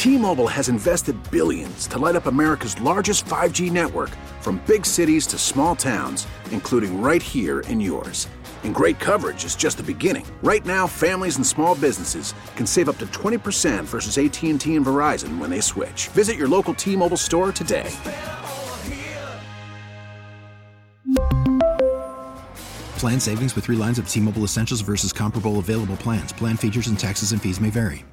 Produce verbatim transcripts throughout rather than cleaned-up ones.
T-Mobile has invested billions to light up America's largest five G network, from big cities to small towns, including right here in yours. And great coverage is just the beginning. Right now, families and small businesses can save up to twenty percent versus A T and T and Verizon when they switch. Visit your local T-Mobile store today. Plan savings with three lines of T-Mobile Essentials versus comparable available plans. Plan features and taxes and fees may vary.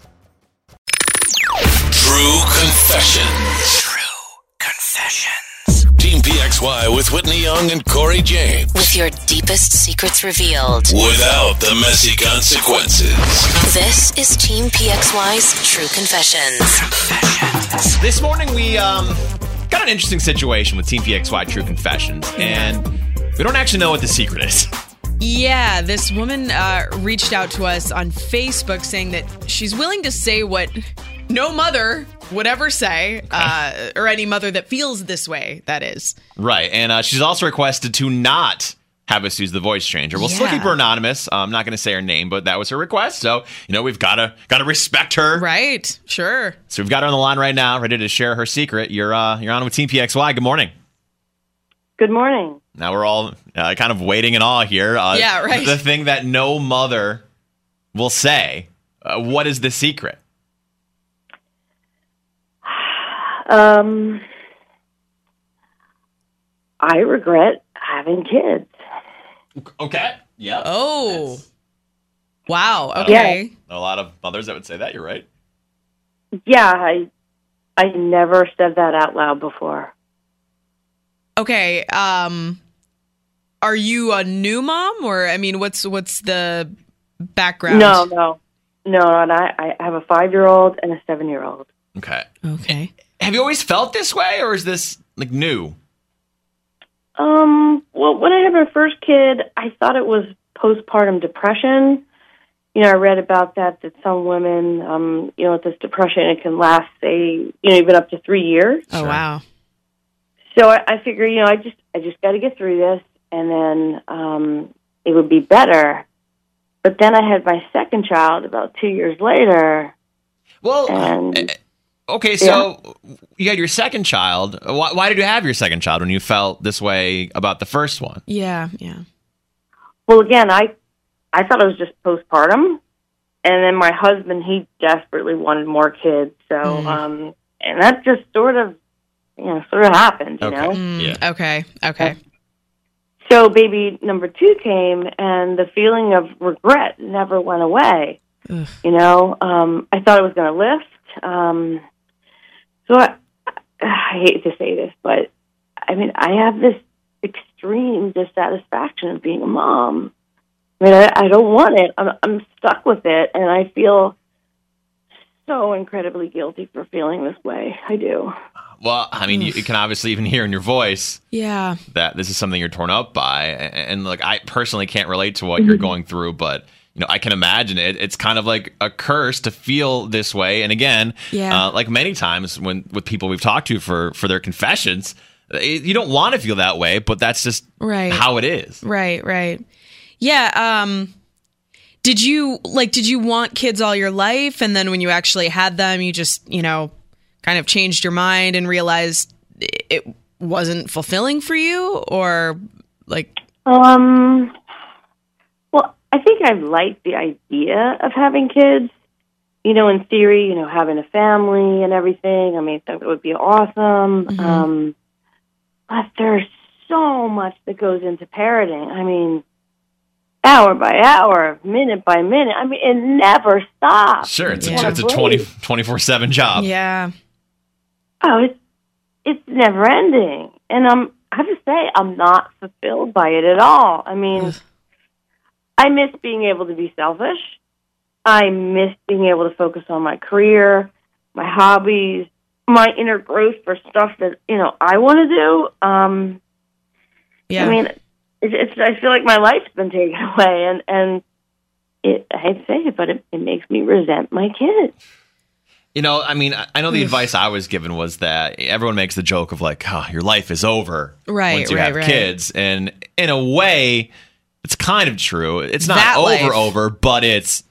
True Confessions. True Confessions. Team P X Y with Whitney Young and Corey James. With your deepest secrets revealed. Without the messy consequences. This is Team P X Y's True Confessions. Confessions. This morning we um got an interesting situation with Team P X Y True Confessions, and we don't actually know what the secret is. Yeah, this woman uh, reached out to us on Facebook saying that she's willing to say what no mother would ever say, uh, or any mother that feels this way, that is. Right, and uh, she's also requested to not have us use the voice changer. We'll Yeah. still keep her anonymous. Uh, I'm not going to say her name, but that was her request. So, you know, we've got to got to respect her. Right, sure. So we've got her on the line right now, ready to share her secret. You're uh, you're on with Team P X Y. Good morning. Good morning. Now we're all uh, kind of waiting in awe here. Uh, Yeah, right. The thing that no mother will say. Uh, what is the secret? Um, I regret having kids. Okay. Yeah. Oh. Wow, okay. A lot of mothers that would say that. You're right. Yeah, I I never said that out loud before. Okay, um, are you a new mom, or, I mean, what's what's the background? No, no. No, and I, I have a five-year-old and a seven-year-old. Okay. Okay. Have you always felt this way, or is this like new? Um, well, when I had my first kid, I thought it was postpartum depression. You know, I read about that, that some women, um, you know, with this depression, it can last, say, you know, even up to three years. Oh, Sure. wow. So I, I figure, you know, I just, I just got to get through this, and then um, it would be better. But then I had my second child about two years later. Well, And- uh, okay, so you had your second child. Why, why did you have your second child when you felt this way about the first one? Yeah, yeah. Well, again, I, I thought it was just postpartum, and then my husband, he desperately wanted more kids. So, Mm. um, and that just sort of, you know, sort of happened, you Okay. know. Mm, Yeah. Okay, okay. So baby number two came, and the feeling of regret never went away. Ugh. You know, um, I thought it was going to lift. Um, so I, I hate to say this, but I mean, I have this extreme dissatisfaction of being a mom. I mean, I, I don't want it. I'm, I'm stuck with it, and I feel so incredibly guilty for feeling this way. I do. Well, I mean, you, you can obviously even hear in your voice Yeah. that this is something you're torn up by. And, and like, I personally can't relate to what you're going through, but you know, I can imagine it. It's kind of like a curse to feel this way. And again, Yeah. uh, like many times when with people we've talked to for for their confessions, it, you don't want to feel that way, but that's just Right. how it is. Right, right. Yeah, um did you like did you want kids all your life, and then when you actually had them, you just, you know, kind of changed your mind and realized it wasn't fulfilling for you, or like Um, well, I think I like the idea of having kids. You know, in theory, you know, having a family and everything. I mean, that would be awesome. Mhm. Um, but there's so much that goes into parenting. I mean, hour by hour, minute by minute. I mean, it never stops. Sure, it's Yeah. a, it's a twenty, twenty-four seven job. yeah. Oh, it's it's never ending, and I'm I have to say I'm not fulfilled by it at all. I mean, Ugh. I miss being able to be selfish. I miss being able to focus on my career, my hobbies, my inner growth for stuff that you know I want to do. Um, Yeah. I mean, it, it's I feel like my life's been taken away, and and it, I hate to say it, but it, it makes me resent my kids. You know, I mean, I- I know the advice I was given was that everyone makes the joke of like, oh, your life is over Right, once you right, have right. kids. And in a way, it's kind of true. It's not That over, life. over, but it's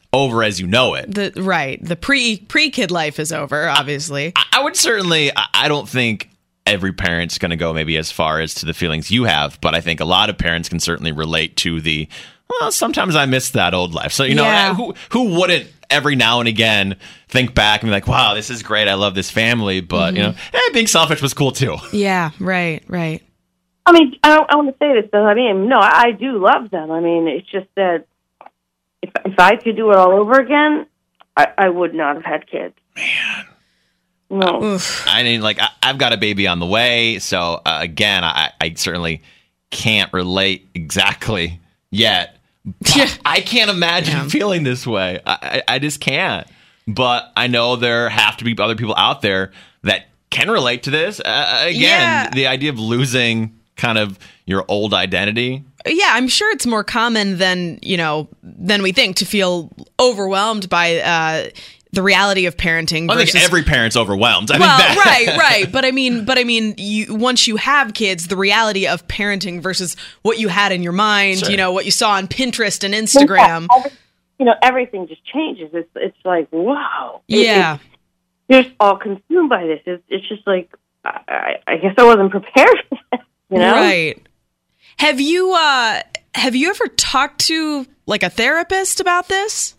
over as you know it. The right. The pre pre kid life is over, obviously. I, I would certainly, I, I don't think every parent's going to go maybe as far as to the feelings you have, but I think a lot of parents can certainly relate to the, well, sometimes I miss that old life. So, you know, Yeah. who who wouldn't every now and again think back and be like, wow, this is great. I love this family. But, you know, eh, being selfish was cool too. Yeah, right, right. I mean, I, don't, I want to say this, though. I mean, no, I, I do love them. I mean, it's just that if if I could do it all over again, I, I would not have had kids. Man. No. Oof. I mean, like, I, I've got a baby on the way. So, uh, again, I, I certainly can't relate exactly yet. But Yeah. I can't imagine Yeah. feeling this way. I, I, I just can't. But I know there have to be other people out there that can relate to this. Uh, again, Yeah. the idea of losing kind of your old identity. Yeah, I'm sure it's more common than, you know, than we think to feel overwhelmed by uh, the reality of parenting. I versus, think every parent's overwhelmed. I well, think that. right, right. But I mean, but I mean, you once you have kids, the reality of parenting versus what you had in your mind, Sure. you know, what you saw on Pinterest and Instagram. Every- you know, everything just changes. It's it's like, wow. It- Yeah. it's- you're just all consumed by this. It's, it's just like, I, I, I guess I wasn't prepared for that, you know? Right. Have you uh have you ever talked to like a therapist about this?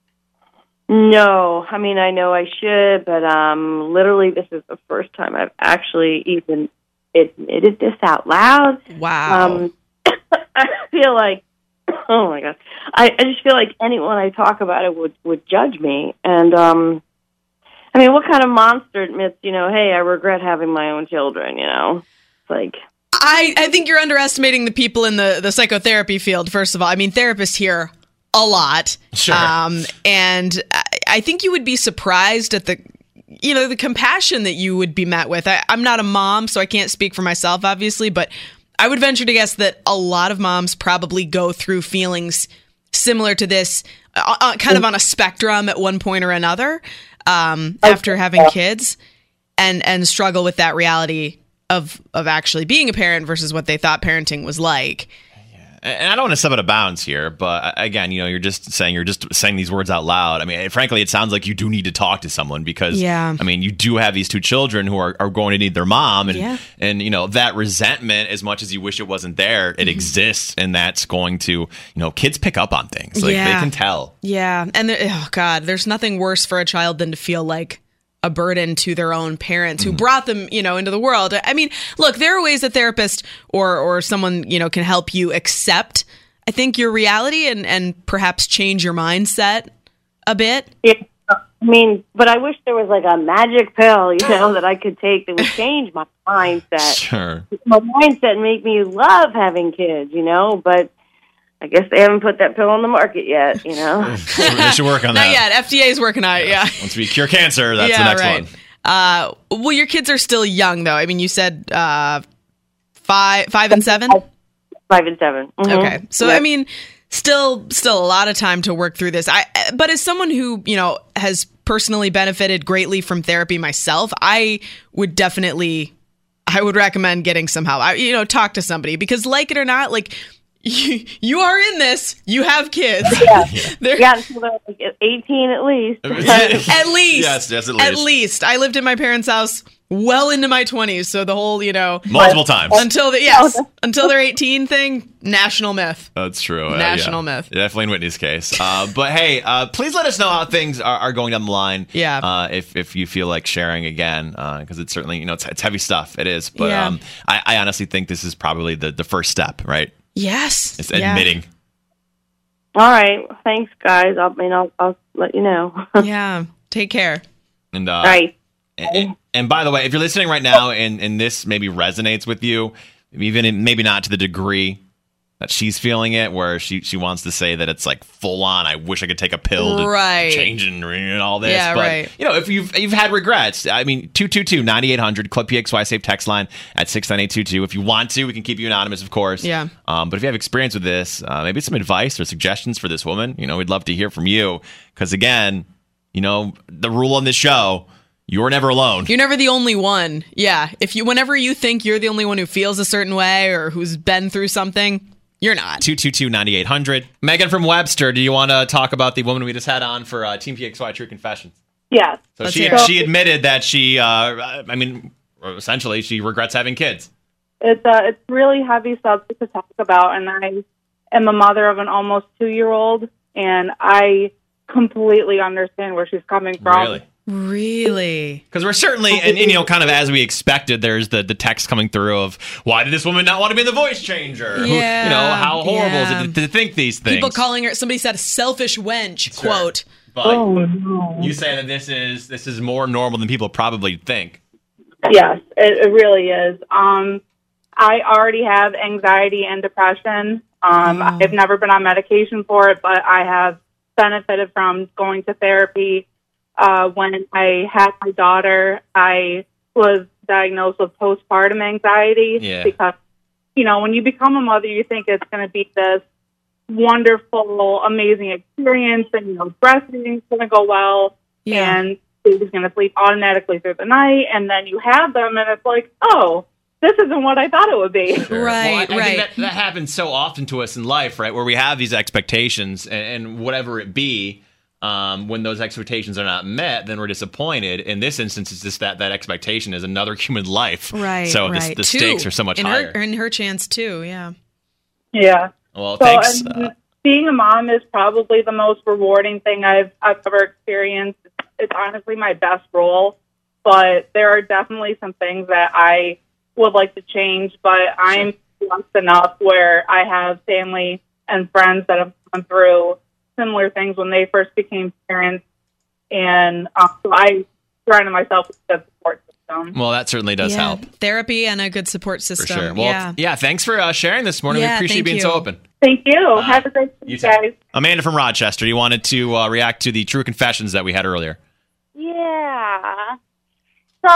No, I mean, I know I should, but um, literally this is the first time I've actually even admitted this out loud. Wow. Um, I feel like, oh my God, I, I just feel like anyone I talk about it would, would judge me. And, um, I mean, what kind of monster admits, you know, hey, I regret having my own children, you know? It's like... I, I think you're underestimating the people in the, the psychotherapy field, first of all. I mean, therapists hear a lot. Sure. Um, and I, I think you would be surprised at the, you know, the compassion that you would be met with. I, I'm not a mom, so I can't speak for myself, obviously, but I would venture to guess that a lot of moms probably go through feelings similar to this, uh, uh, kind of on a spectrum at one point or another, um, after having kids, and and struggle with that reality of of actually being a parent versus what they thought parenting was like. And I don't want to step out of bounds here, but again, you know, you're just saying you're just saying these words out loud. I mean, frankly, it sounds like you do need to talk to someone because, Yeah. I mean, you do have these two children who are, are going to need their mom, and Yeah. and you know that resentment, as much as you wish it wasn't there, it Mm-hmm. exists, and that's going to, you know, kids pick up on things, like Yeah. they can tell. Yeah, and there, oh god, there's nothing worse for a child than to feel like a burden to their own parents who brought them, you know, into the world. I mean, look, there are ways a therapist or or someone, you know, can help you accept, I think, your reality and and perhaps change your mindset a bit. Yeah, I mean, but I wish there was like a magic pill, you know, that I could take that would change my mindset. Sure. My mindset and make me love having kids, you know, but I guess they haven't put that pill on the market yet, you know. They should work on Not that. yet. F D A is working on it. Yeah. Once we cure cancer, that's yeah, the next right. one. Uh, well, your kids are still young, though. I mean, you said uh, five, five and seven. Five and seven. Mhm. Okay, so Yeah. I mean, still, still a lot of time to work through this. I, but as someone who, you know, has personally benefited greatly from therapy myself, I would definitely, I would recommend getting some help. I, you know, talk to somebody because, like it or not, like. You, you are in this. You have kids. Yeah, They're- yeah, until they're like eighteen at least. At least. Yes, yes, at At least. least. I lived in my parents' house well into my twenties. So the whole, you know, Multiple times. until the, yes, until they're eighteen thing, national myth. That's true. Uh, National yeah. myth. Definitely in Whitney's case. Uh, but hey, uh, please let us know how things are, are going down the line. Yeah. Uh, if if you feel like sharing again, because it's certainly, you know, it's, it's heavy stuff. It is. But Yeah. um, I, I honestly think this is probably the, the first step, right? Yes. It's Yeah. admitting. All right, thanks, guys. I mean, I'll, I'll let you know. Yeah. Take care. And, uh, All right. And, and by the way, if you're listening right now and, and this maybe resonates with you, even in, maybe not to the degree that she's feeling it, where she, she wants to say that it's like full on, I wish I could take a pill to Right. change and, and all this. Yeah, but, right. you know, if you've you've had regrets, I mean, two two two, nine eight hundred, Club P X Y, save text line at six nine eight two two. If you want to, we can keep you anonymous, of course. Yeah. Um, but if you have experience with this, uh, maybe some advice or suggestions for this woman, you know, we'd love to hear from you. Because again, you know, the rule on this show, you're never alone. You're never the only one. Yeah. If you, whenever you think you're the only one who feels a certain way or who's been through something, You're not. two two two, nine eight hundred. Megan from Webster, do you want to talk about the woman we just had on for uh, Team P X Y True Confessions? Yes. So Let's she hear it. she admitted that she, uh, I mean, essentially, she regrets having kids. It's uh, it's really heavy subject to talk about, and I am a mother of an almost two-year-old, and I completely understand where she's coming from. Really? Really? Because we're certainly, and, and you know, kind of as we expected, there's the, the text coming through of, why did this woman not want to be the voice changer? Who- Yeah, you know, how horrible yeah. is it to, to think these things? People calling her, somebody said a selfish wench, Sure. quote. But Oh, no. you say that this is this is more normal than people probably think. Yes, it, it really is. Um, I already have anxiety and depression. Um, Oh. I've never been on medication for it, but I have benefited from going to therapy. Uh, when I had my daughter, I was diagnosed with postpartum anxiety Yeah. because, you know, when you become a mother, you think it's going to be this wonderful, amazing experience, and, you know, breastfeeding's going to go well, Yeah. and baby's going to sleep automatically through the night, and then you have them, and it's like, oh, this isn't what I thought it would be. Sure. Right, well, I, I right. think that, that happens so often to us in life, right? Where we have these expectations, and, and whatever it be, um, when those expectations are not met, then we're disappointed. In this instance, it's just that that expectation is another human life. Right, So right. the, the Two. stakes are so much in higher. Her, in her chance, too, yeah. Yeah. Well, So, thanks. and Uh, being a mom is probably the most rewarding thing I've, I've ever experienced. It's honestly my best role, but there are definitely some things that I would like to change, but I'm blessed enough where I have family and friends that have gone through similar things when they first became parents, and uh, so I surrounded myself with a good support system. well, that certainly does yeah. help. Therapy and a good support For system. sure. Well, yeah. yeah, thanks for uh, sharing this morning. Yeah, we appreciate you thank being you. so open. Thank you. Have a great You day, too. guys. Amanda from Rochester, you wanted to uh, react to the True Confessions that we had earlier. Yeah. So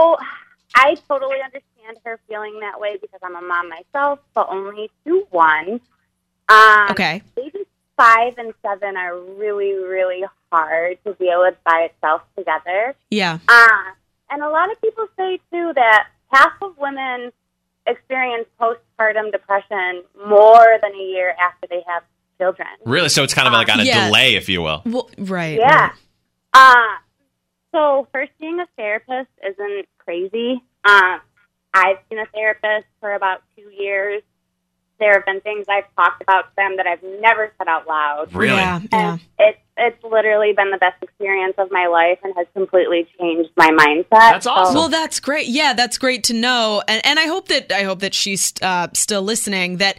I totally understand her feeling that way because I'm a mom myself, but only to one. Um, Okay. Babies five and seven are really, really hard to deal with by itself together. Yeah. Uh, and a lot of people say, too, that half of women experience postpartum depression more than a year after they have children. Really? So it's kind of like on a Yeah. delay, if you will. Well, right. Yeah. right. Uh, so first seeing a therapist isn't crazy. Um, I've seen a therapist for about two years. There have been things I've talked about to them that I've never said out loud. Really? Yeah. Yeah. And it's, it's literally been the best experience of my life and has completely changed my mindset. That's awesome. Well, that's great. Yeah, that's great to know, and and I hope that I hope that she's uh, still listening. That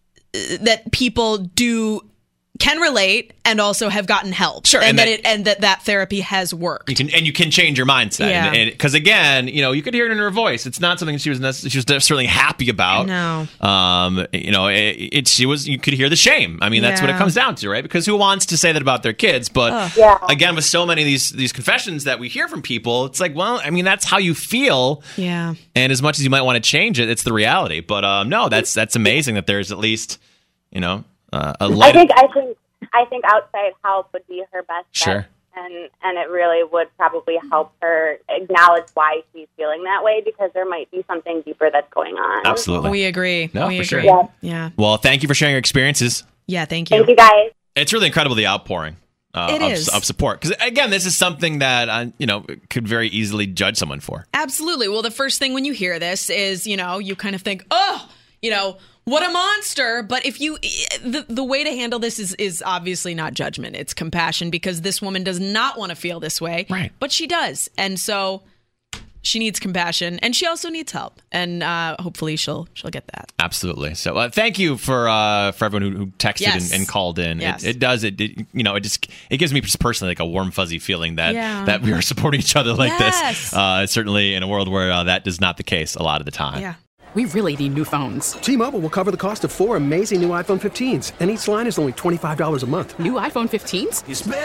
that people do can relate and also have gotten help. Sure, and, and that, that- it and that that therapy has worked. You can, and you can change your mindset. Yeah. And because again, you know, you could hear it in her voice. It's not something she was necess- she was necessarily happy about. No. Um, you know, it, it she was. You could hear the shame. I mean, that's what it Yeah. comes down to, right? Because who wants to say that about their kids? But Ugh. Yeah. again, with so many of these these confessions that we hear from people, it's like, well, I mean, that's how you feel. Yeah. And as much as you might want to change it, it's the reality. But um, no, that's that's amazing that there's at least, you know, uh, a I light. think I think I think outside help would be her best bet. Sure. And and it really would probably help her acknowledge why she's feeling that way because there might be something deeper that's going on. Absolutely. We agree. No, we for sure. agree. Yeah. Yeah. Well, thank you for sharing your experiences. Yeah. Thank you. Thank you guys. It's really incredible, the outpouring uh, It of, is. of support. Because again, this is something that uh, you know could very easily judge someone for. Absolutely. Well, the first thing when you hear this is, you know, you kind of think, oh, you know, what a monster. But if you, the, the way to handle this is, is obviously not judgment. It's compassion because this woman does not want to feel this way. Right. But she does. And so she needs compassion and she also needs help. And uh, hopefully she'll, she'll get that. Absolutely. So uh, thank you for uh, for everyone who, who texted Yes. and, and called in. Yes. It, it does. It, it you know it just it gives me just personally like a warm fuzzy feeling that Yeah. that we are supporting each other like Yes. this. Uh, certainly in a world where uh, that is not the case a lot of the time. Yeah. We really need new phones. T-Mobile will cover the cost of four amazing new iPhone fifteens, and each line is only twenty-five dollars a month. New iPhone fifteens?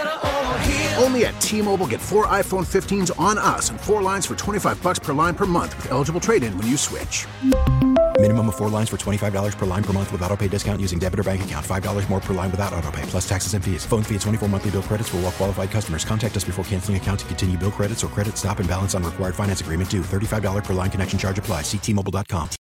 Only at T-Mobile, get four iPhone fifteens on us and four lines for twenty-five bucks per line per month with eligible trade-in when you switch. Minimum of four lines for twenty-five dollars per line per month with autopay discount using debit or bank account. five dollars more per line without autopay, plus taxes and fees. Phone fee at twenty-four monthly bill credits for well-qualified customers. Contact us before canceling account to continue bill credits or credit stop and balance on required finance agreement due. thirty-five dollars per line connection charge applies. See T Mobile dot com.